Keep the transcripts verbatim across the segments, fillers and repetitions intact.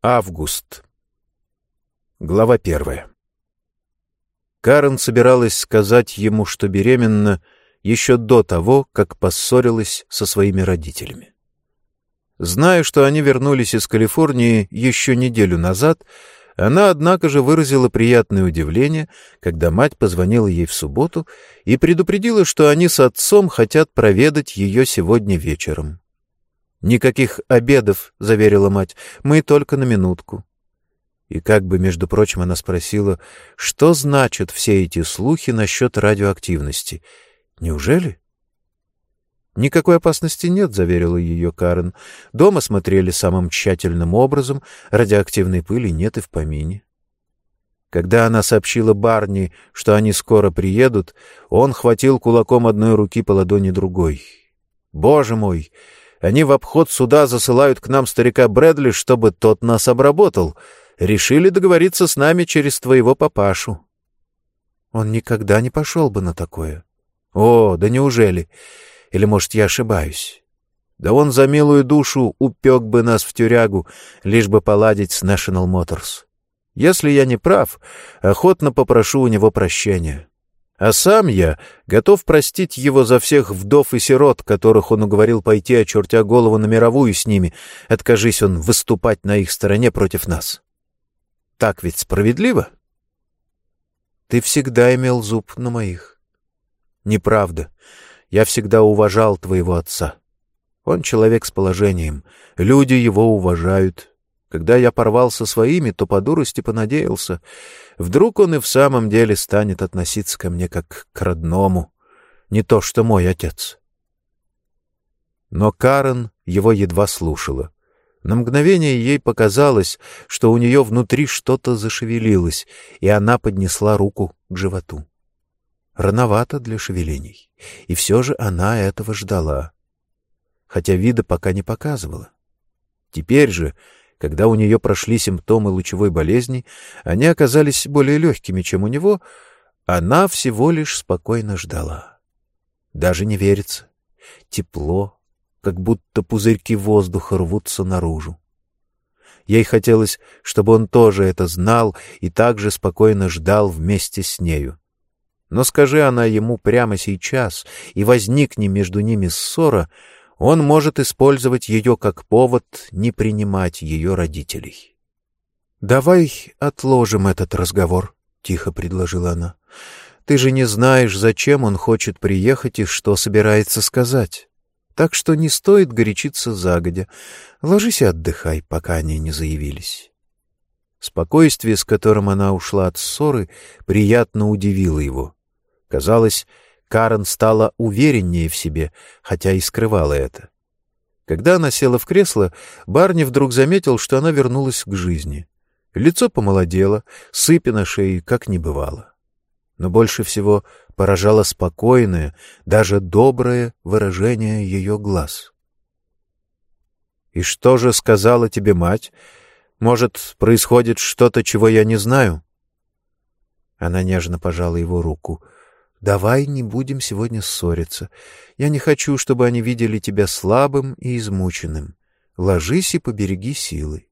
Август. Глава первая. Карен собиралась сказать ему, что беременна, еще до того, как поссорилась со своими родителями. Зная, что они вернулись из Калифорнии еще неделю назад, она, однако же, выразила приятное удивление, когда мать позвонила ей в субботу и предупредила, что они с отцом хотят проведать ее сегодня вечером. «Никаких обедов», — заверила мать, — «мы только на минутку». И как бы, между прочим, она спросила, что значат все эти слухи насчет радиоактивности. «Неужели?» «Никакой опасности нет», — заверила ее Карен. «Дома смотрели самым тщательным образом, радиоактивной пыли нет и в помине». Когда она сообщила Барни, что они скоро приедут, он хватил кулаком одной руки по ладони другой. «Боже мой! Они в обход суда засылают к нам старика Брэдли, чтобы тот нас обработал. Решили договориться с нами через твоего папашу». «Он никогда не пошел бы на такое». «О, да неужели? Или, может, я ошибаюсь? Да он за милую душу упек бы нас в тюрягу, лишь бы поладить с National Motors. Если я не прав, охотно попрошу у него прощения. А сам я готов простить его за всех вдов и сирот, которых он уговорил пойти, очертя голову на мировую с ними, откажись он выступать на их стороне против нас. Так ведь справедливо?» «Ты всегда имел зуб на моих». «Неправда. Я всегда уважал твоего отца. Он человек с положением. Люди его уважают. Когда я порвал со своими, то по дурости понадеялся. Вдруг он и в самом деле станет относиться ко мне как к родному. Не то что мой отец». Но Карен его едва слушала. На мгновение ей показалось, что у нее внутри что-то зашевелилось, и она поднесла руку к животу. Рановато для шевелений, и все же она этого ждала, хотя вида пока не показывала. Теперь же, когда у нее прошли симптомы лучевой болезни, они оказались более легкими, чем у него, она всего лишь спокойно ждала. Даже не верится. Тепло, как будто пузырьки воздуха рвутся наружу. Ей хотелось, чтобы он тоже это знал и также спокойно ждал вместе с нею. Но скажи она ему прямо сейчас, и возникни между ними ссора, он может использовать ее как повод не принимать ее родителей. «Давай отложим этот разговор», — тихо предложила она. «Ты же не знаешь, зачем он хочет приехать и что собирается сказать. Так что не стоит горячиться загодя. Ложись и отдыхай, пока они не заявились». Спокойствие, с которым она ушла от ссоры, приятно удивило его. Казалось, Карен стала увереннее в себе, хотя и скрывала это. Когда она села в кресло, Барни вдруг заметил, что она вернулась к жизни. Лицо помолодело, сыпи на шее как не бывало. Но больше всего поражало спокойное, даже доброе выражение ее глаз. «И что же сказала тебе мать? Может, происходит что-то, чего я не знаю?» Она нежно пожала его руку. «Давай не будем сегодня ссориться. Я не хочу, чтобы они видели тебя слабым и измученным. Ложись и побереги силы».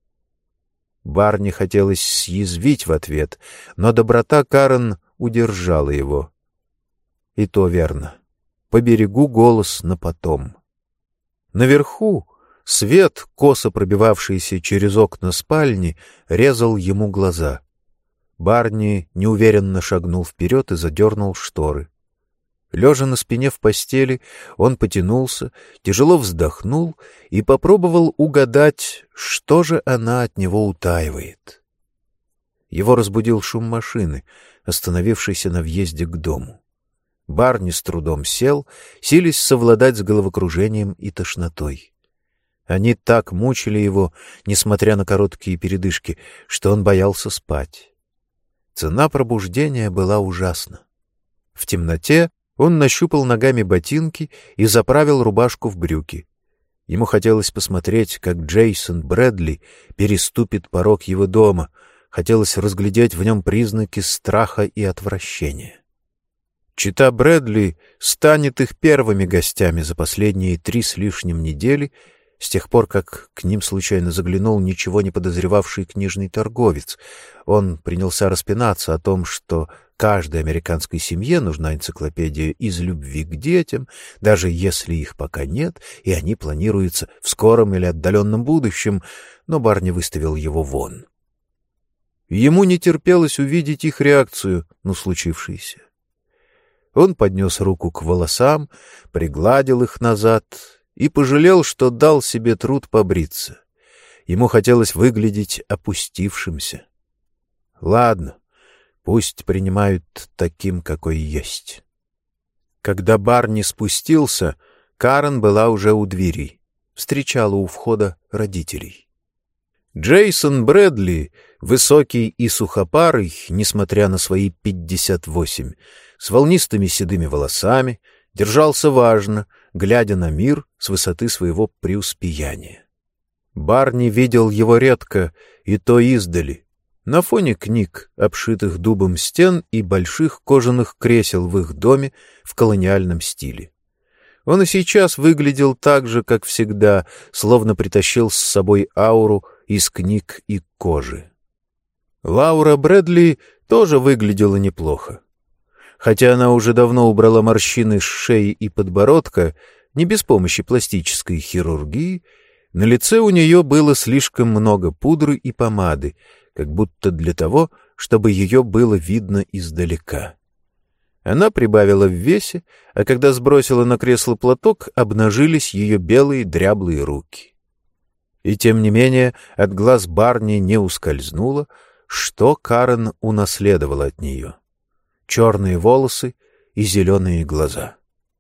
Барни хотелось съязвить в ответ, но доброта Карен удержала его. И то верно. Поберегу голос на потом. Наверху свет, косо пробивавшийся через окна спальни, резал ему глаза. Барни неуверенно шагнул вперед и задернул шторы. Лежа на спине в постели, он потянулся, тяжело вздохнул и попробовал угадать, что же она от него утаивает. Его разбудил шум машины, остановившейся на въезде к дому. Барни с трудом сел, силясь совладать с головокружением и тошнотой. Они так мучили его, несмотря на короткие передышки, что он боялся спать. Цена пробуждения была ужасна. В темноте он нащупал ногами ботинки и заправил рубашку в брюки. Ему хотелось посмотреть, как Джейсон Брэдли переступит порог его дома, хотелось разглядеть в нем признаки страха и отвращения. Чита Брэдли станет их первыми гостями за последние три с лишним недели, С тех пор, как к ним случайно заглянул ничего не подозревавший книжный торговец, он принялся распинаться о том, что каждой американской семье нужна энциклопедия из любви к детям, даже если их пока нет, и они планируются в скором или отдаленном будущем, но Барни выставил его вон. Ему не терпелось увидеть их реакцию на случившееся. Он поднес руку к волосам, пригладил их назад и пожалел, что дал себе труд побриться. Ему хотелось выглядеть опустившимся. Ладно, пусть принимают таким, какой есть. Когда Барни спустился, Карен была уже у двери, встречала у входа родителей. Джейсон Брэдли, высокий и сухопарый, несмотря на свои пятьдесят восемь, с волнистыми седыми волосами, держался важно, глядя на мир с высоты своего преуспеяния. Барни видел его редко, и то издали, на фоне книг, обшитых дубом стен и больших кожаных кресел в их доме в колониальном стиле. Он и сейчас выглядел так же, как всегда, словно притащил с собой ауру из книг и кожи. Лаура Брэдли тоже выглядела неплохо. Хотя она уже давно убрала морщины с шеи и подбородка, не без помощи пластической хирургии, на лице у нее было слишком много пудры и помады, как будто для того, чтобы ее было видно издалека. Она прибавила в весе, а когда сбросила на кресло платок, обнажились ее белые дряблые руки. И тем не менее от глаз Барни не ускользнуло, что Карен унаследовала от нее. Черные волосы и зеленые глаза.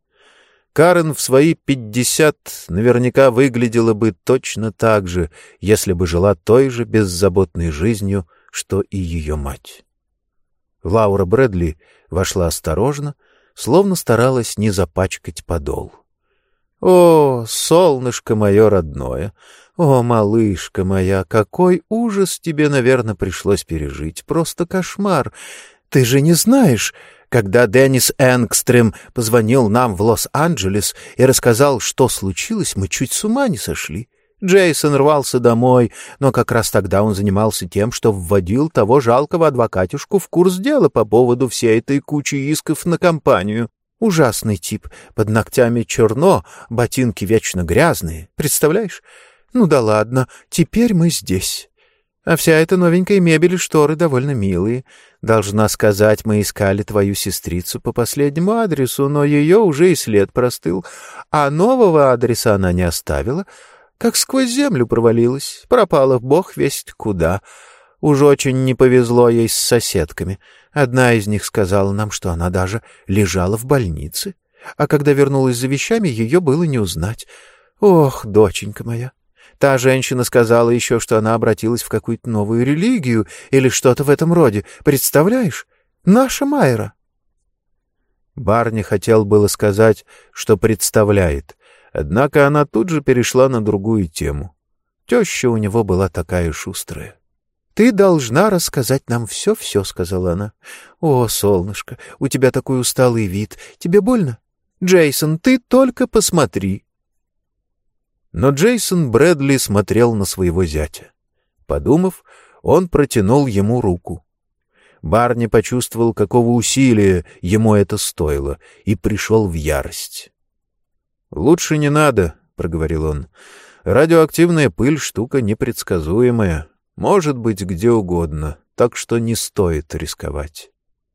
Карен в свои пятьдесят наверняка выглядела бы точно так же, если бы жила той же беззаботной жизнью, что и ее мать. Лаура Брэдли вошла осторожно, словно старалась не запачкать подол. — О, солнышко мое родное! О, малышка моя, какой ужас тебе, наверное, пришлось пережить! Просто кошмар! Ты же не знаешь, когда Деннис Энгстрем позвонил нам в Лос-Анджелес и рассказал, что случилось, мы чуть с ума не сошли. Джейсон рвался домой, но как раз тогда он занимался тем, что вводил того жалкого адвокатюшку в курс дела по поводу всей этой кучи исков на компанию. Ужасный тип, под ногтями черно, ботинки вечно грязные. Представляешь? Ну да ладно, теперь мы здесь. А вся эта новенькая мебель и шторы довольно милые. Должна сказать, мы искали твою сестрицу по последнему адресу, но ее уже и след простыл. А нового адреса она не оставила, как сквозь землю провалилась, пропала бог весть куда. Уж очень не повезло ей с соседками. Одна из них сказала нам, что она даже лежала в больнице, а когда вернулась за вещами, ее было не узнать. Ох, доченька моя! Та женщина сказала еще, что она обратилась в какую-то новую религию или что-то в этом роде. Представляешь? Наша Майра. Барни хотел было сказать, что представляет, однако она тут же перешла на другую тему. Теща у него была такая шустрая. — Ты должна рассказать нам все-все, — сказала она. — О, солнышко, у тебя такой усталый вид. Тебе больно? Джейсон, ты только посмотри. Но Джейсон Брэдли смотрел на своего зятя. Подумав, он протянул ему руку. Барни почувствовал, какого усилия ему это стоило, и пришел в ярость. — Лучше не надо, — проговорил он. — Радиоактивная пыль — штука непредсказуемая, может быть где угодно, так что не стоит рисковать.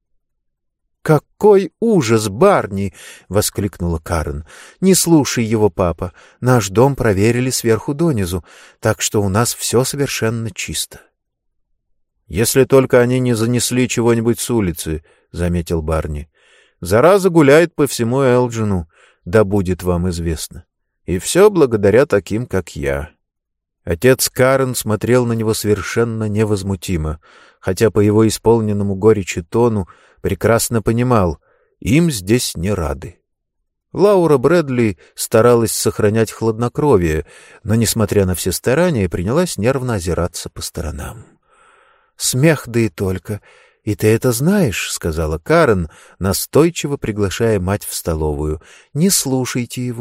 «Какой ужас, Барни!» — воскликнула Карен. «Не слушай его, папа. Наш дом проверили сверху донизу, так что у нас все совершенно чисто». «Если только они не занесли чего-нибудь с улицы», — заметил Барни. «Зараза гуляет по всему Элджину, да будет вам известно. И все благодаря таким, как я». Отец Карен смотрел на него совершенно невозмутимо, хотя по его исполненному горечи тону прекрасно понимал, им здесь не рады. Лаура Брэдли старалась сохранять хладнокровие, но, несмотря на все старания, принялась нервно озираться по сторонам. «Смех, да и только. И ты это знаешь», — сказала Карен, настойчиво приглашая мать в столовую. «Не слушайте его.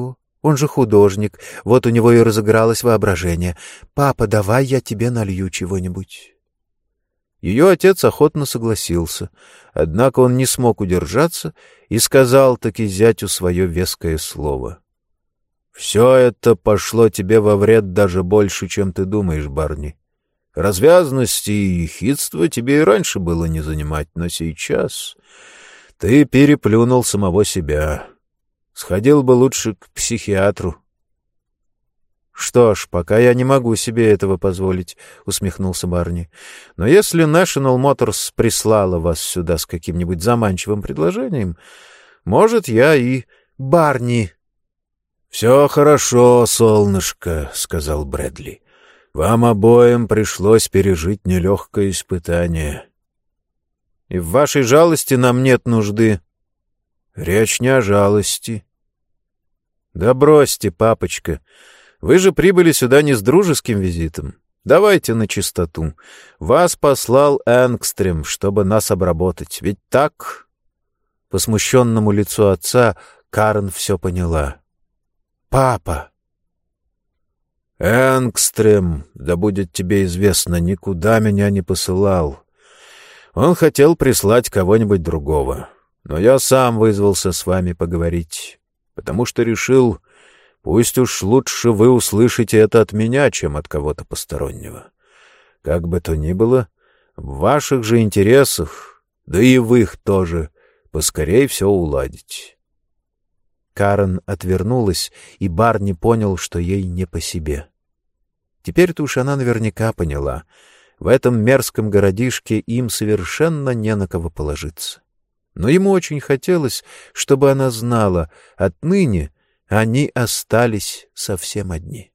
Он же художник, вот у него и разыгралось воображение. Папа, давай я тебе налью чего-нибудь». Ее отец охотно согласился, однако он не смог удержаться и сказал таки зятю свое веское слово. «Все это пошло тебе во вред даже больше, чем ты думаешь, Барни. Развязности и ехидства тебе и раньше было не занимать, но сейчас ты переплюнул самого себя. Сходил бы лучше к психиатру». «Что ж, пока я не могу себе этого позволить», — усмехнулся Барни. «Но если National Motors прислала вас сюда с каким-нибудь заманчивым предложением, может, я и...» «Барни!» «Все хорошо, солнышко», — сказал Брэдли. «Вам обоим пришлось пережить нелегкое испытание». «И в вашей жалости нам нет нужды». «Речь не о жалости». «Да бросьте, папочка. Вы же прибыли сюда не с дружеским визитом. Давайте на чистоту. Вас послал Энгстрем, чтобы нас обработать. Ведь так?» По смущенному лицу отца Карен все поняла. «Папа!» «Энгстрем, да будет тебе известно, никуда меня не посылал. Он хотел прислать кого-нибудь другого, но я сам вызвался с вами поговорить, потому что решил, пусть уж лучше вы услышите это от меня, чем от кого-то постороннего. Как бы то ни было, в ваших же интересах, да и в их тоже, поскорей все уладить». Карен отвернулась, и Барни понял, что ей не по себе. Теперь-то уж она наверняка поняла. В этом мерзком городишке им совершенно не на кого положиться. Но ему очень хотелось, чтобы она знала, отныне они остались совсем одни.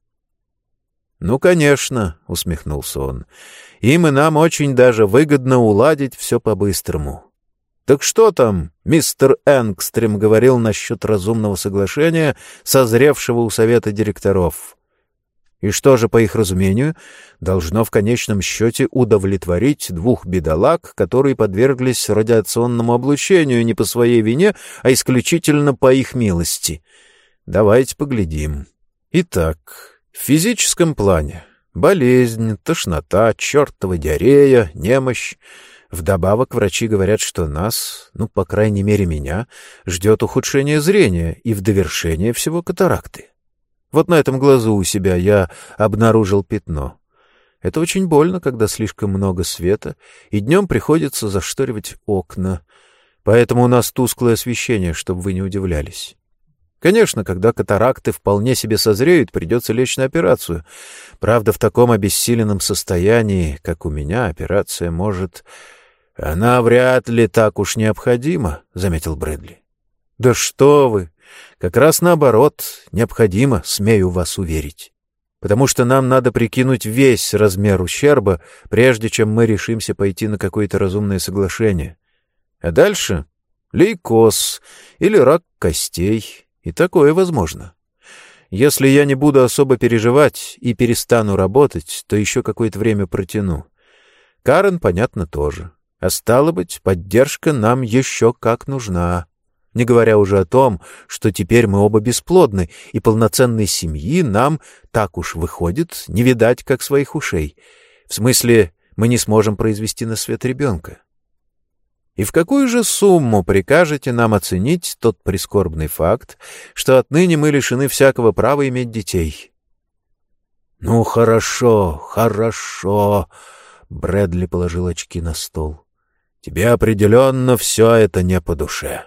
«Ну, конечно», — усмехнулся он, — «им и нам очень даже выгодно уладить все по-быстрому». «Так что там мистер Энгстрем говорил насчет разумного соглашения, созревшего у совета директоров? И что же, по их разумению, должно в конечном счете удовлетворить двух бедолаг, которые подверглись радиационному облучению не по своей вине, а исключительно по их милости? Давайте поглядим. Итак, в физическом плане болезнь, тошнота, чертова диарея, немощь. Вдобавок врачи говорят, что нас, ну, по крайней мере меня, ждет ухудшение зрения и в довершение всего катаракты. Вот на этом глазу у себя я обнаружил пятно. Это очень больно, когда слишком много света, и днем приходится зашторивать окна. Поэтому у нас тусклое освещение, чтобы вы не удивлялись. Конечно, когда катаракты вполне себе созреют, придется лечь на операцию. Правда, в таком обессиленном состоянии, как у меня, операция может... — Она вряд ли так уж необходима, — заметил Брэдли. — Да что вы! Как раз наоборот, необходимо, смею вас уверить. Потому что нам надо прикинуть весь размер ущерба, прежде чем мы решимся пойти на какое-то разумное соглашение. А дальше лейкоз или рак костей, и такое возможно. Если я не буду особо переживать и перестану работать, то еще какое-то время протяну. Карен, понятно, тоже. А стало быть, поддержка нам еще как нужна. Не говоря уже о том, что теперь мы оба бесплодны, и полноценной семьи нам, так уж выходит, не видать, как своих ушей. В смысле, мы не сможем произвести на свет ребенка. И в какую же сумму прикажете нам оценить тот прискорбный факт, что отныне мы лишены всякого права иметь детей? — Ну, хорошо, хорошо, — Брэдли положил очки на стол. — Тебе определенно все это не по душе.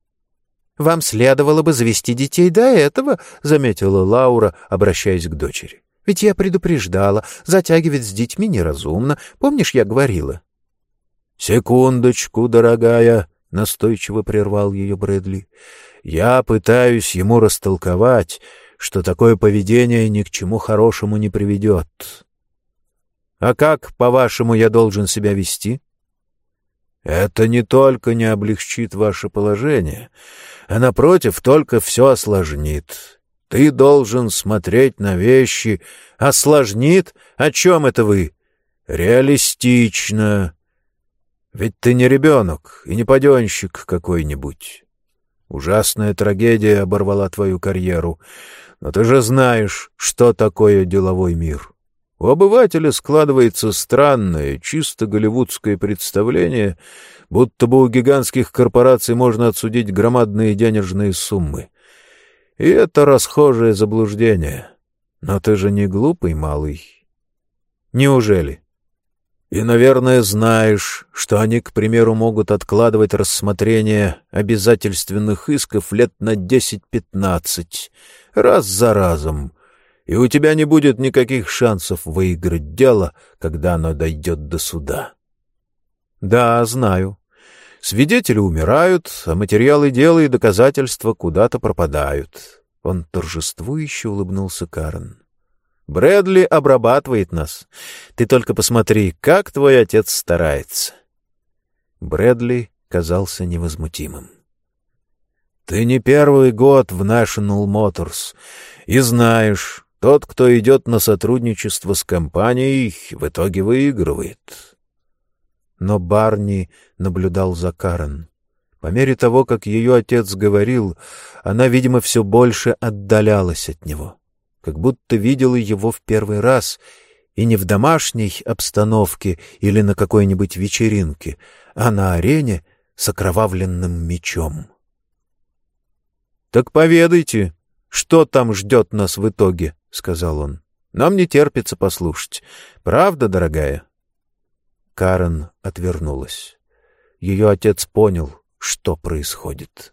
— Вам следовало бы завести детей до этого, — заметила Лаура, обращаясь к дочери. — Ведь я предупреждала, затягивать с детьми неразумно. Помнишь, я говорила? — Секундочку, дорогая, — настойчиво прервал ее Брэдли. — Я пытаюсь ему растолковать, что такое поведение ни к чему хорошему не приведет. — А как, по-вашему, я должен себя вести? — Это не только не облегчит ваше положение, а, напротив, только все осложнит. Ты должен смотреть на вещи. Осложнит? О чем это вы? Реалистично. Ведь ты не ребенок и не паденщик какой-нибудь. Ужасная трагедия оборвала твою карьеру. Но ты же знаешь, что такое деловой мир. У обывателя складывается странное, чисто голливудское представление, будто бы у гигантских корпораций можно отсудить громадные денежные суммы. И это расхожее заблуждение. Но ты же не глупый, малый. Неужели? И, наверное, знаешь, что они, к примеру, могут откладывать рассмотрение обязательственных исков лет на десять-пятнадцать, раз за разом, и у тебя не будет никаких шансов выиграть дело, когда оно дойдет до суда. Да, знаю. Свидетели умирают, а материалы дела и доказательства куда-то пропадают. Он торжествующе улыбнулся Карен. Брэдли обрабатывает нас. Ты только посмотри, как твой отец старается. Брэдли казался невозмутимым. Ты не первый год в National Motors, и знаешь, тот, кто идет на сотрудничество с компанией, в итоге выигрывает. Но Барни наблюдал за Карен. По мере того, как ее отец говорил, она, видимо, все больше отдалялась от него, как будто видела его в первый раз, и не в домашней обстановке или на какой-нибудь вечеринке, а на арене с окровавленным мечом. — Так поведайте, что там ждет нас в итоге, — сказал он. — Нам не терпится послушать. Правда, дорогая? Карен отвернулась. Ее отец понял, что происходит.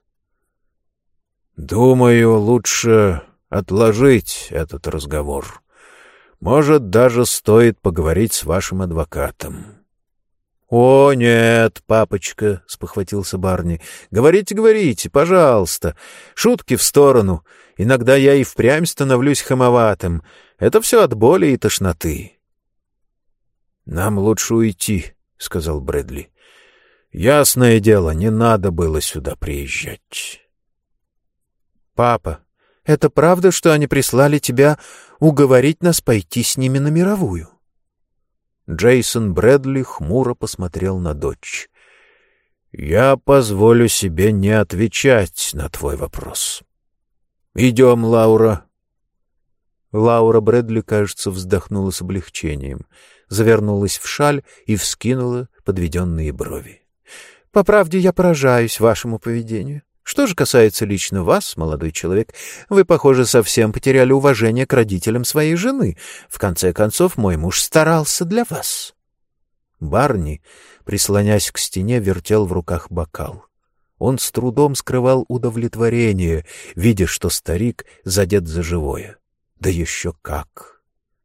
— Думаю, лучше отложить этот разговор. Может, даже стоит поговорить с вашим адвокатом. — О, нет, папочка, — спохватился Барни. — Говорите, говорите, пожалуйста. Шутки в сторону. Иногда я и впрямь становлюсь хамоватым. Это все от боли и тошноты. — Нам лучше уйти, — сказал Брэдли. — Ясное дело, не надо было сюда приезжать. — Папа, это правда, что они прислали тебя уговорить нас пойти с ними на мировую? Джейсон Брэдли хмуро посмотрел на дочь. — Я позволю себе не отвечать на твой вопрос. — Идем, Лаура. Лаура Брэдли, кажется, вздохнула с облегчением, завернулась в шаль и вскинула подведенные брови. — По правде, я поражаюсь вашему поведению. Что же касается лично вас, молодой человек, вы, похоже, совсем потеряли уважение к родителям своей жены. В конце концов, мой муж старался для вас. Барни, прислонясь к стене, вертел в руках бокал. Он с трудом скрывал удовлетворение, видя, что старик задет за живое. Да еще как!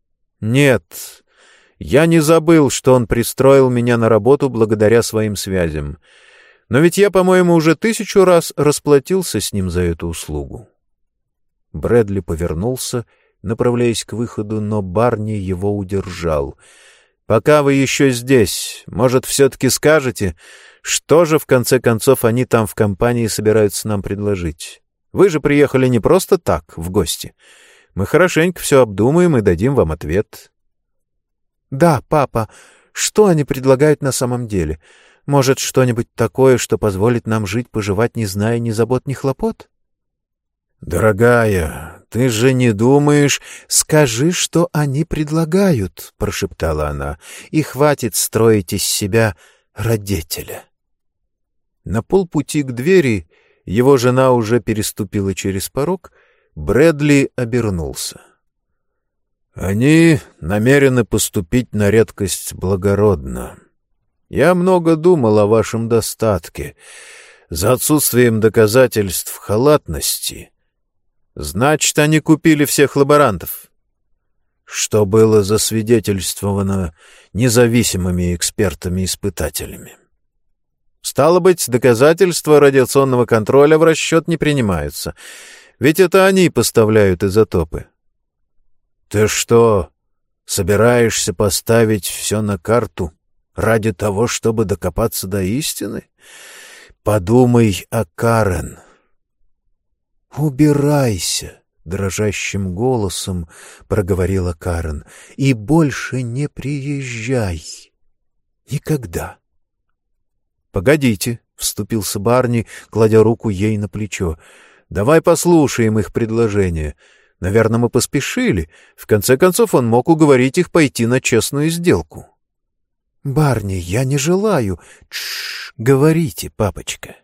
Нет, я не забыл, что он пристроил меня на работу благодаря своим связям. Но ведь я, по-моему, уже тысячу раз расплатился с ним за эту услугу. Брэдли повернулся, направляясь к выходу, но Барни его удержал. — Пока вы еще здесь, может, все-таки скажете, что же, в конце концов, они там в компании собираются нам предложить? Вы же приехали не просто так, в гости. Мы хорошенько все обдумаем и дадим вам ответ. — Да, папа, что они предлагают на самом деле? Может, что-нибудь такое, что позволит нам жить-поживать, не зная ни забот, ни хлопот? — Дорогая, ты же не думаешь... — Скажи, что они предлагают, — прошептала она, — и хватит строить из себя родителя. На полпути к двери его жена уже переступила через порог, Брэдли обернулся. — Они намерены поступить на редкость благородно. Я много думал о вашем достатке. За отсутствием доказательств халатности. Значит, они купили всех лаборантов. Что было засвидетельствовано независимыми экспертами-испытателями. Стало быть, доказательства радиационного контроля в расчет не принимаются. Ведь это они поставляют изотопы. Ты что, собираешься поставить все на карту ради того, чтобы докопаться до истины? Подумай о Карен. «Убирайся!» — дрожащим голосом проговорила Карен. «И больше не приезжай. Никогда!» «Погодите!» — вступился Барни, кладя руку ей на плечо. «Давай послушаем их предложение. Наверное, мы поспешили. В конце концов, он мог уговорить их пойти на честную сделку. — Барни, я не желаю. — Тш, говорите, папочка.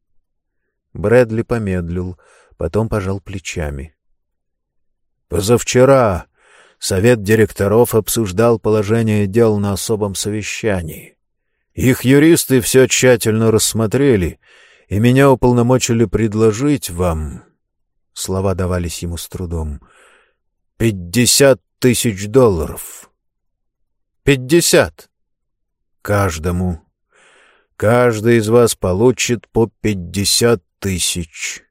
Брэдли помедлил, потом пожал плечами. — Позавчера совет директоров обсуждал положение дел на особом совещании. Их юристы все тщательно рассмотрели, и меня уполномочили предложить вам... Слова давались ему с трудом. «Пятьдесят тысяч долларов». «Пятьдесят?» «Каждому. Каждый из вас получит по пятьдесят тысяч».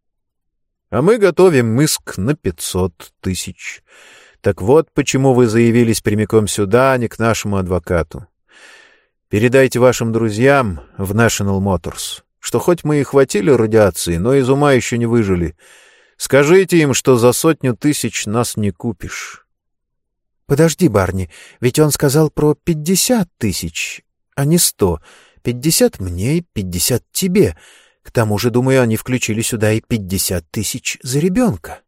«А мы готовим иск на пятьсот тысяч. Так вот, почему вы заявились прямиком сюда, а не к нашему адвокату. Передайте вашим друзьям в National Motors, что хоть мы и хватили радиации, но из ума еще не выжили. Скажите им, что за сотню тысяч нас не купишь». «Подожди, Барни, ведь он сказал про пятьдесят тысяч, а не сто. Пятьдесят мне и пятьдесят тебе. К тому же, думаю, они включили сюда и пятьдесят тысяч за ребенка».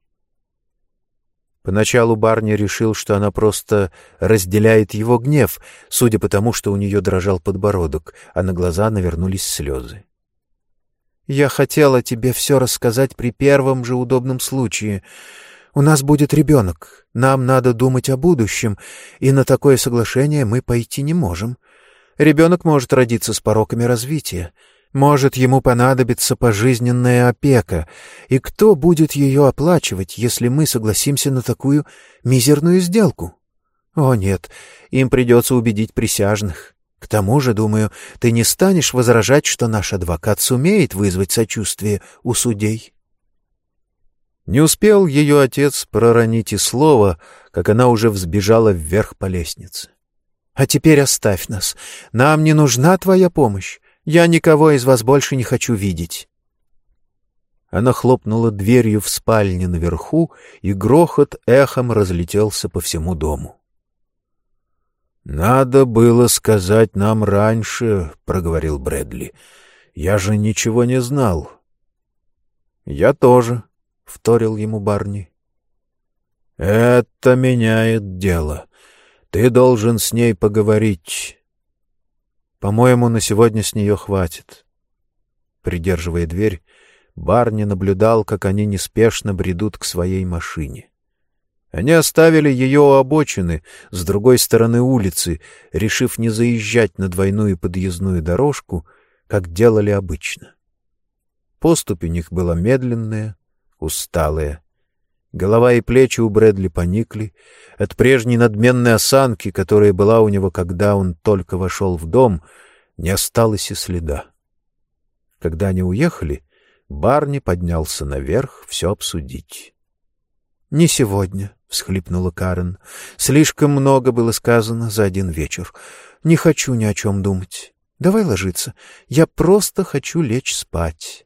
Поначалу Барни решил, что она просто разделяет его гнев, судя по тому, что у нее дрожал подбородок, а на глаза навернулись слезы. «Я хотела тебе все рассказать при первом же удобном случае. У нас будет ребенок, нам надо думать о будущем, и на такое соглашение мы пойти не можем. Ребенок может родиться с пороками развития, может, ему понадобится пожизненная опека, и кто будет ее оплачивать, если мы согласимся на такую мизерную сделку? О нет, им придется убедить присяжных. К тому же, думаю, ты не станешь возражать, что наш адвокат сумеет вызвать сочувствие у судей». Не успел ее отец проронить и слова, как она уже взбежала вверх по лестнице. «А теперь оставь нас. Нам не нужна твоя помощь. Я никого из вас больше не хочу видеть». Она хлопнула дверью в спальне наверху, и грохот эхом разлетелся по всему дому. «Надо было сказать нам раньше», — проговорил Брэдли. «Я же ничего не знал». «Я тоже», — вторил ему Барни. «Это меняет дело. Ты должен с ней поговорить». «По-моему, на сегодня с нее хватит». Придерживая дверь, Барни наблюдал, как они неспешно бредут к своей машине. Они оставили ее у обочины, с другой стороны улицы, решив не заезжать на двойную подъездную дорожку, как делали обычно. Поступь у них была медленная, усталая. Голова и плечи у Брэдли поникли. От прежней надменной осанки, которая была у него, когда он только вошел в дом, не осталось и следа. Когда они уехали, Барни поднялся наверх все обсудить. «Не сегодня», — всхлипнула Карен. «Слишком много было сказано за один вечер. Не хочу ни о чем думать. Давай ложиться. Я просто хочу лечь спать».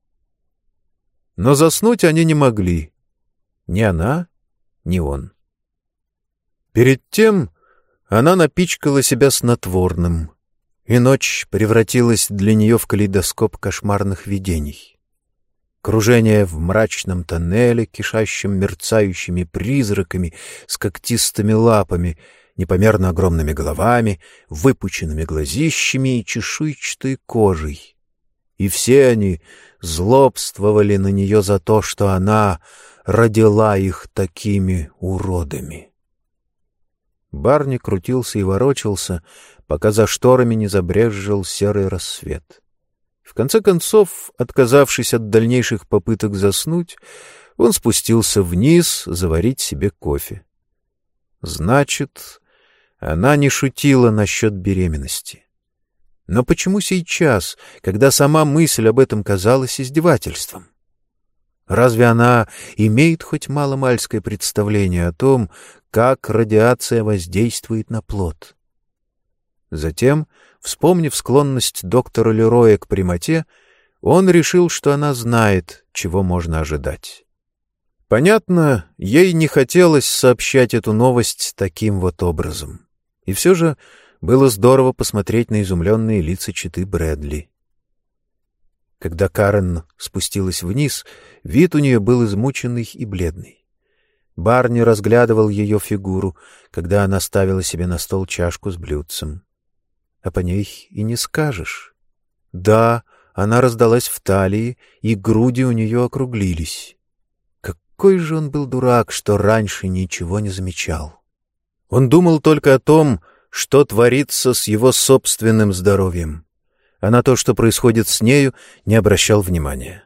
Но заснуть они не могли. Ни она, ни он. Перед тем она напичкала себя снотворным, и ночь превратилась для нее в калейдоскоп кошмарных видений. Кружение в мрачном тоннеле, кишащем мерцающими призраками с когтистыми лапами, непомерно огромными головами, выпученными глазищами и чешуйчатой кожей. И все они злобствовали на нее за то, что она родила их такими уродами. Барни крутился и ворочался, пока за шторами не забрезжил серый рассвет. В конце концов, отказавшись от дальнейших попыток заснуть, он спустился вниз заварить себе кофе. Значит, она не шутила насчет беременности. Но почему сейчас, когда сама мысль об этом казалась издевательством? Разве она имеет хоть маломальское представление о том, как радиация воздействует на плод? Затем, вспомнив склонность доктора Лероя к прямоте, он решил, что она знает, чего можно ожидать. Понятно, ей не хотелось сообщать эту новость таким вот образом. И все же было здорово посмотреть на изумленные лица четы Брэдли. Когда Карен спустилась вниз, вид у нее был измученный и бледный. Барни разглядывал ее фигуру, когда она ставила себе на стол чашку с блюдцем. А по ней и не скажешь. Да, она раздалась в талии, и груди у нее округлились. Какой же он был дурак, что раньше ничего не замечал. Он думал только о том, что творится с его собственным здоровьем, а на то, что происходит с нею, не обращал внимания.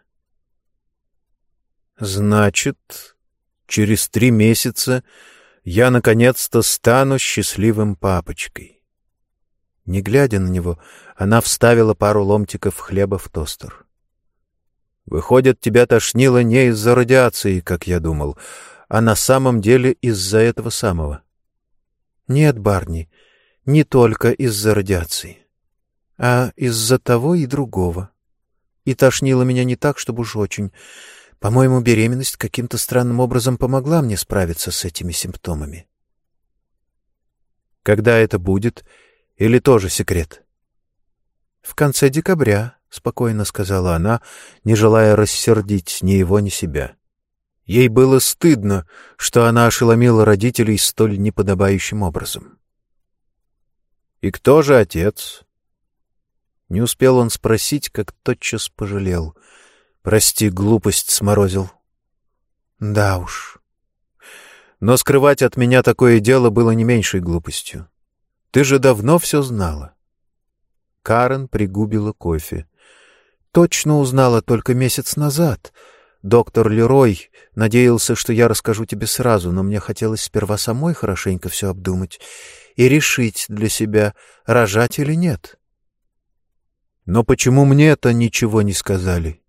«Значит, через три месяца я наконец-то стану счастливым папочкой». Не глядя на него, она вставила пару ломтиков хлеба в тостер. «Выходит, тебя тошнило не из-за радиации, как я думал, а на самом деле из-за этого самого». «Нет, Барни, не только из-за радиации, а из-за того и другого. И тошнило меня не так, чтобы уж очень. По-моему, беременность каким-то странным образом помогла мне справиться с этими симптомами». «Когда это будет? Или тоже секрет?» «В конце декабря», — спокойно сказала она, не желая рассердить ни его, ни себя. Ей было стыдно, что она ошеломила родителей столь неподобающим образом. «И кто же отец?» Не успел он спросить, как тотчас пожалел. «Прости, глупость сморозил». «Да уж». «Но скрывать от меня такое дело было не меньшей глупостью. Ты же давно все знала». Карен пригубила кофе. «Точно узнала только месяц назад. Доктор Лерой надеялся, что я расскажу тебе сразу, но мне хотелось сперва самой хорошенько все обдумать и решить для себя, рожать или нет». «Но почему мне-то ничего не сказали?»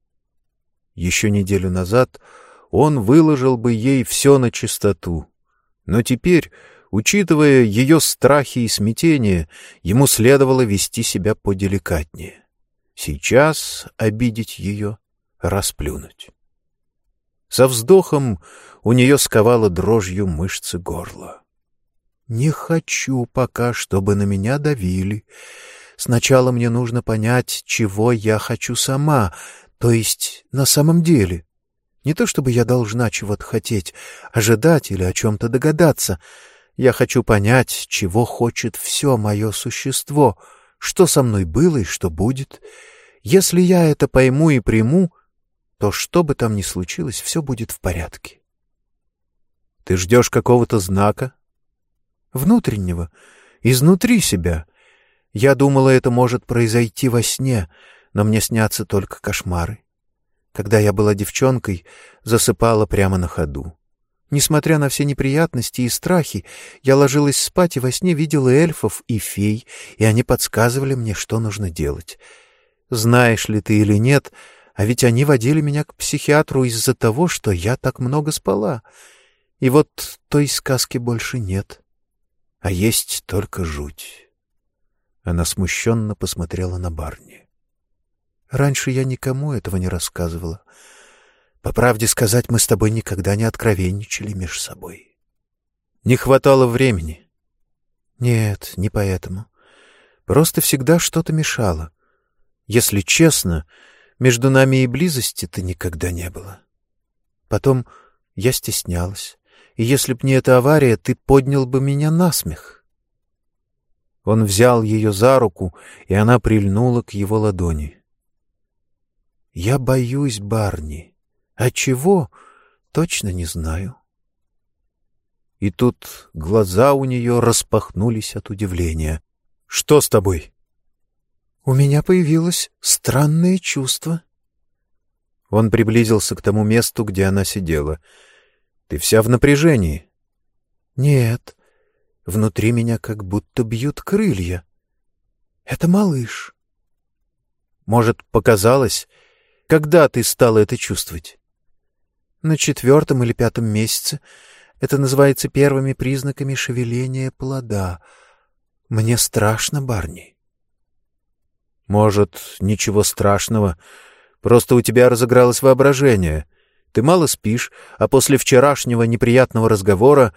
Еще неделю назад он выложил бы ей все на чистоту, но теперь, учитывая ее страхи и смятение, ему следовало вести себя поделикатнее. Сейчас обидеть ее, расплюнуть. Со вздохом у нее сковало дрожью мышцы горла. «Не хочу пока, чтобы на меня давили. Сначала мне нужно понять, чего я хочу сама, то есть на самом деле. Не то чтобы я должна чего-то хотеть, ожидать или о чем-то догадаться. Я хочу понять, чего хочет все мое существо, что со мной было и что будет. Если я это пойму и приму, то что бы там ни случилось, все будет в порядке». «Ты ждешь какого-то знака?» «Внутреннего, изнутри себя. Я думала, это может произойти во сне, но мне снятся только кошмары. Когда я была девчонкой, засыпала прямо на ходу. Несмотря на все неприятности и страхи, я ложилась спать и во сне видела эльфов и фей, и они подсказывали мне, что нужно делать. Знаешь ли ты или нет, а ведь они водили меня к психиатру из-за того, что я так много спала. И вот той сказки больше нет, а есть только жуть». Она смущенно посмотрела на Барни. «Раньше я никому этого не рассказывала. По правде сказать, мы с тобой никогда не откровенничали меж собой». «Не хватало времени?» «Нет, не поэтому. Просто всегда что-то мешало. Если честно, между нами и близости-то никогда не было. Потом я стеснялась, и если б не эта авария, ты поднял бы меня на смех». Он взял ее за руку, и она прильнула к его ладони. «Я боюсь, Барни. А чего? Точно не знаю». И тут глаза у нее распахнулись от удивления. «Что с тобой?» «У меня появилось странное чувство». Он приблизился к тому месту, где она сидела. «Ты вся в напряжении». «Нет, внутри меня как будто бьют крылья. Это малыш». «Может, показалось? Когда ты стала это чувствовать?» «На четвертом или пятом месяце. Это называется первыми признаками шевеления плода. Мне страшно, Барни». «Может, ничего страшного. Просто у тебя разыгралось воображение. Ты мало спишь, а после вчерашнего неприятного разговора...»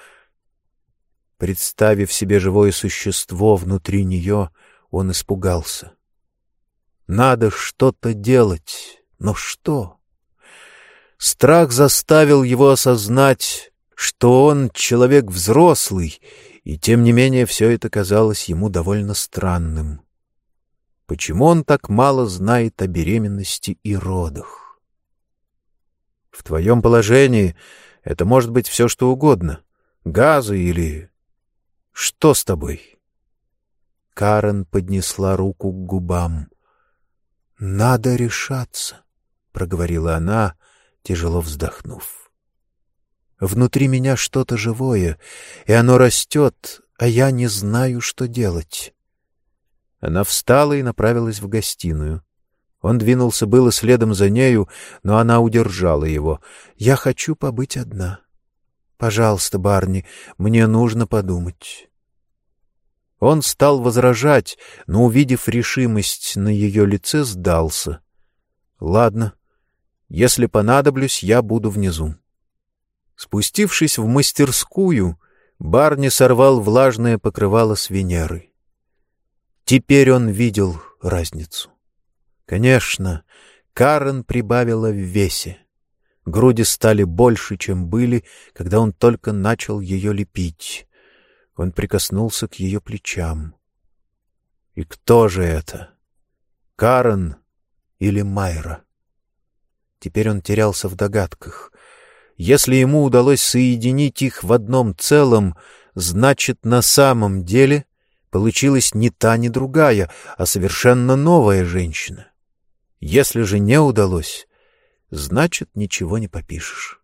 Представив себе живое существо внутри нее, он испугался. Надо что-то делать, но что? Страх заставил его осознать, что он человек взрослый, и тем не менее все это казалось ему довольно странным. Почему он так мало знает о беременности и родах? В твоем положении это может быть все, что угодно. Газы или... Что с тобой? Карен поднесла руку к губам. «Надо решаться», — проговорила она, тяжело вздохнув. «Внутри меня что-то живое, и оно растет, а я не знаю, что делать». Она встала и направилась в гостиную. Он двинулся было следом за нею, но она удержала его. «Я хочу побыть одна. Пожалуйста, Барни, мне нужно подумать». Он стал возражать, но, увидев решимость на ее лице, сдался. «Ладно, если понадоблюсь, я буду внизу». Спустившись в мастерскую, Барни сорвал влажное покрывало с Венеры. Теперь он видел разницу. Конечно, Карен прибавила в весе. Груди стали больше, чем были, когда он только начал ее лепить. Он прикоснулся к ее плечам. И кто же это? Карен или Майра? Теперь он терялся в догадках. Если ему удалось соединить их в одном целом, значит, на самом деле получилась не та, ни другая, а совершенно новая женщина. Если же не удалось, значит, ничего не попишешь.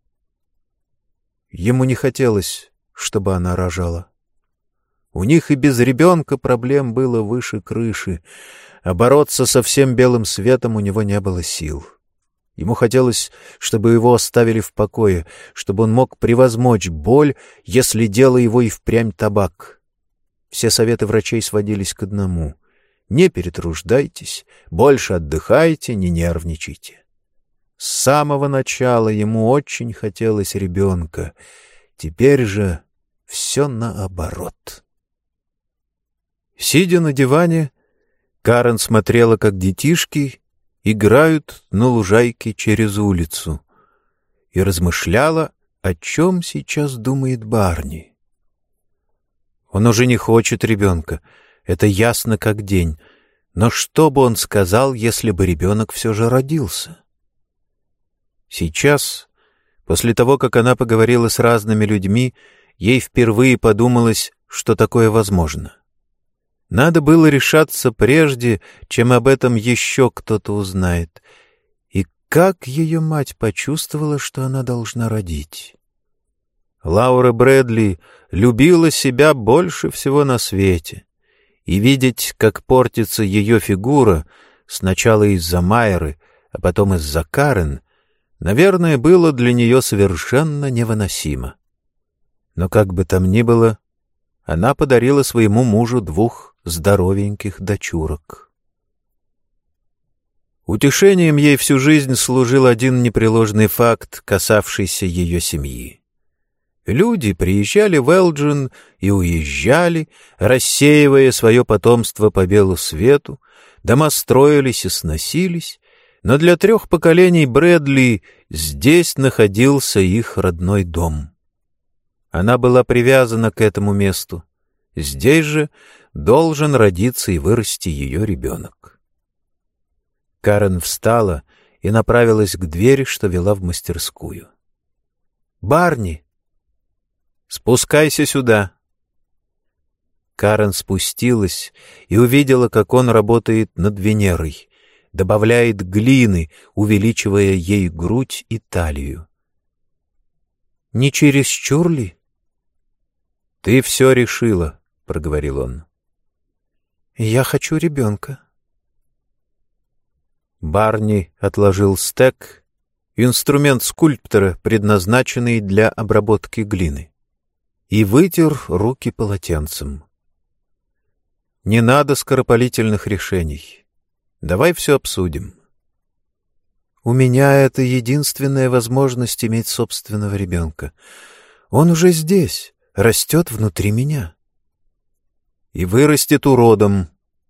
Ему не хотелось, чтобы она рожала. У них и без ребенка проблем было выше крыши, а бороться со всем белым светом у него не было сил. Ему хотелось, чтобы его оставили в покое, чтобы он мог превозмочь боль, если дело его и впрямь табак. Все советы врачей сводились к одному: не перетруждайтесь, больше отдыхайте, не нервничайте. С самого начала ему очень хотелось ребенка, теперь же все наоборот. Сидя на диване, Карен смотрела, как детишки играют на лужайке через улицу, и размышляла, о чем сейчас думает Барни. Он уже не хочет ребенка, это ясно как день, но что бы он сказал, если бы ребенок все же родился? Сейчас, после того, как она поговорила с разными людьми, ей впервые подумалось, что такое возможно. Надо было решаться прежде, чем об этом еще кто-то узнает. И как ее мать почувствовала, что она должна родить? Лаура Брэдли любила себя больше всего на свете, и видеть, как портится ее фигура, сначала из-за Майры, а потом из-за Карен, наверное, было для нее совершенно невыносимо. Но как бы там ни было, она подарила своему мужу двух здоровеньких дочурок. Утешением ей всю жизнь служил один непреложный факт, касавшийся ее семьи. Люди приезжали в Элджин и уезжали, рассеивая свое потомство по белу свету, дома строились и сносились, но для трех поколений Брэдли здесь находился их родной дом. Она была привязана к этому месту. Здесь же должен родиться и вырасти ее ребенок. Карен встала и направилась к двери, что вела в мастерскую. «Барни!» «Спускайся сюда!» Карен спустилась и увидела, как он работает над Венерой, добавляет глины, увеличивая ей грудь и талию. «Не чересчур ли?» «Ты все решила», — проговорил он. «Я хочу ребенка». Барни отложил стек, инструмент скульптора, предназначенный для обработки глины, и вытер руки полотенцем. «Не надо скоропалительных решений. Давай все обсудим». «У меня это единственная возможность иметь собственного ребенка. Он уже здесь, растет внутри меня». «И вырастет уродом».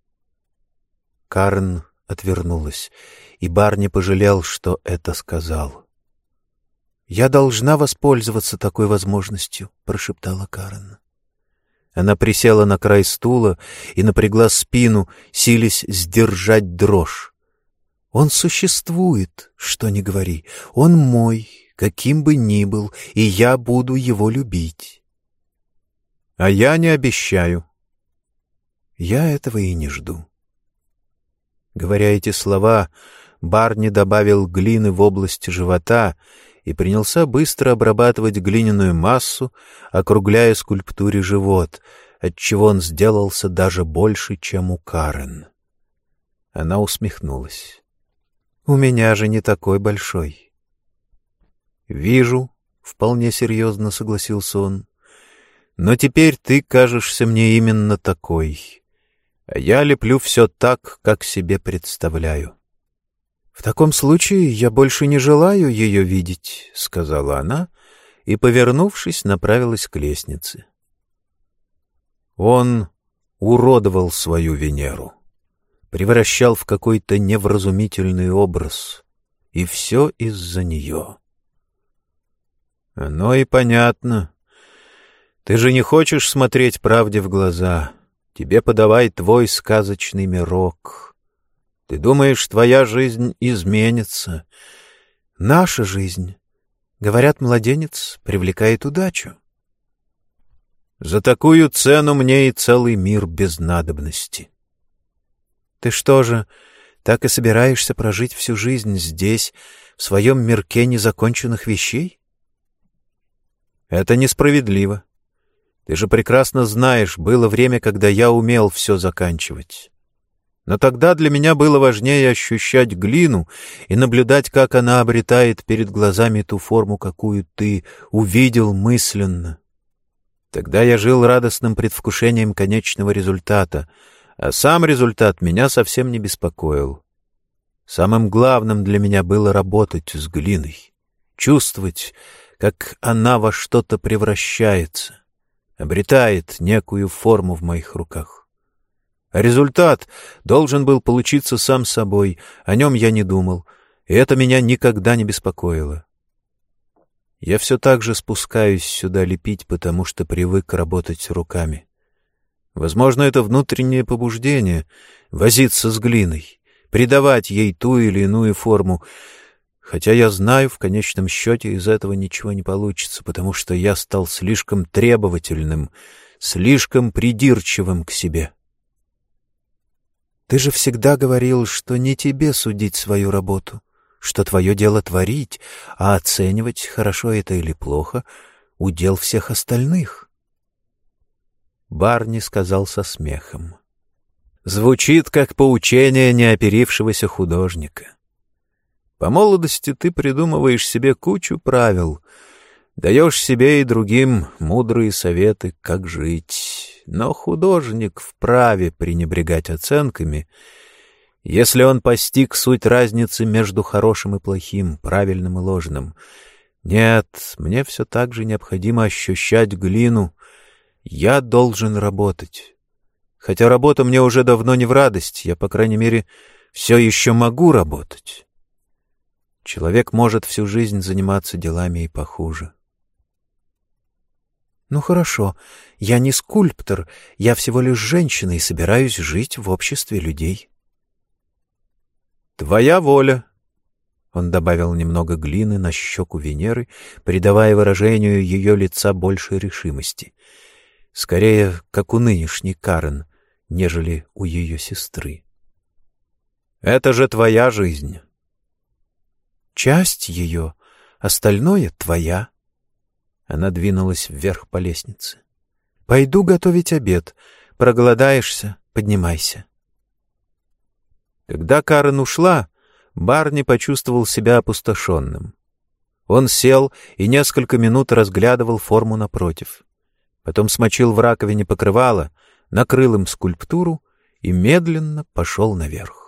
Карен отвернулась, и Барни пожалел, что это сказал. «Я должна воспользоваться такой возможностью», — прошептала Карен. Она присела на край стула и напрягла спину, силясь сдержать дрожь. «Он существует, что ни говори. Он мой, каким бы ни был, и я буду его любить». «А я не обещаю». «Я этого и не жду». Говоря эти слова, Барни добавил глины в область живота и принялся быстро обрабатывать глиняную массу, округляя скульптуре живот, отчего он сделался даже больше, чем у Карен. Она усмехнулась. «У меня же не такой большой». «Вижу», — вполне серьезно согласился он. «Но теперь ты кажешься мне именно такой, а я леплю все так, как себе представляю». «В таком случае я больше не желаю ее видеть», — сказала она и, повернувшись, направилась к лестнице. Он уродовал свою Венеру, превращал в какой-то невразумительный образ, и все из-за нее. «Оно и понятно. Ты же не хочешь смотреть правде в глаза. Тебе подавай твой сказочный мирок. Ты думаешь, твоя жизнь изменится? Наша жизнь, говорят, младенец привлекает удачу. За такую цену мне и целый мир без надобности». «Ты что же, так и собираешься прожить всю жизнь здесь, в своем мирке незаконченных вещей?» «Это несправедливо. Ты же прекрасно знаешь, было время, когда я умел все заканчивать. Но тогда для меня было важнее ощущать глину и наблюдать, как она обретает перед глазами ту форму, какую ты увидел мысленно. Тогда я жил радостным предвкушением конечного результата, а сам результат меня совсем не беспокоил. Самым главным для меня было работать с глиной, чувствовать, как она во что-то превращается, обретает некую форму в моих руках. А результат должен был получиться сам собой, о нем я не думал, и это меня никогда не беспокоило. Я все так же спускаюсь сюда лепить, потому что привык работать руками. Возможно, это внутреннее побуждение — возиться с глиной, придавать ей ту или иную форму, хотя я знаю, в конечном счете из этого ничего не получится, потому что я стал слишком требовательным, слишком придирчивым к себе. «Ты же всегда говорил, что не тебе судить свою работу, что твое дело творить, а оценивать, хорошо это или плохо, удел всех остальных». Барни сказал со смехом. «Звучит, как поучение неоперившегося художника. По молодости ты придумываешь себе кучу правил, даешь себе и другим мудрые советы, как жить. Но художник вправе пренебрегать оценками, если он постиг суть разницы между хорошим и плохим, правильным и ложным. Нет, мне все так же необходимо ощущать глину. Я должен работать. Хотя работа мне уже давно не в радость, я, по крайней мере, все еще могу работать. Человек может всю жизнь заниматься делами и похуже. «Ну хорошо, я не скульптор, я всего лишь женщина и собираюсь жить в обществе людей». «Твоя воля», — он добавил немного глины на щеку Венеры, придавая выражению ее лица больше решимости, скорее, как у нынешней Карен, нежели у ее сестры. «Это же твоя жизнь». «Часть ее, остальное твоя». Она двинулась вверх по лестнице. «Пойду готовить обед. Проголодаешься, поднимайся». Когда Карен ушла, Барни почувствовал себя опустошенным. Он сел и несколько минут разглядывал форму напротив. Потом смочил в раковине покрывало, накрыл им скульптуру и медленно пошел наверх.